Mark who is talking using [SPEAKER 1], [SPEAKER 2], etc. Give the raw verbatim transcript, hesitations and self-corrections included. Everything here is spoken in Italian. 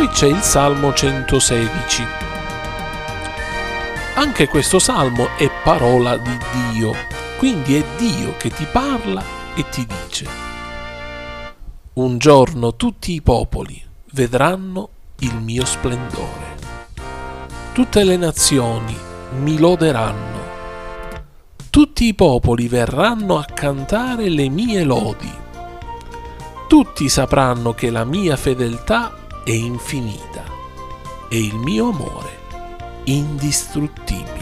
[SPEAKER 1] c'è il Salmo centosedici. Anche questo salmo è parola di Dio, quindi è Dio che ti parla e ti dice: un giorno tutti i popoli vedranno il mio splendore, tutte le nazioni mi loderanno, tutti i popoli verranno a cantare le mie lodi, tutti sapranno che la mia fedeltà è infinita e il mio amore indistruttibile.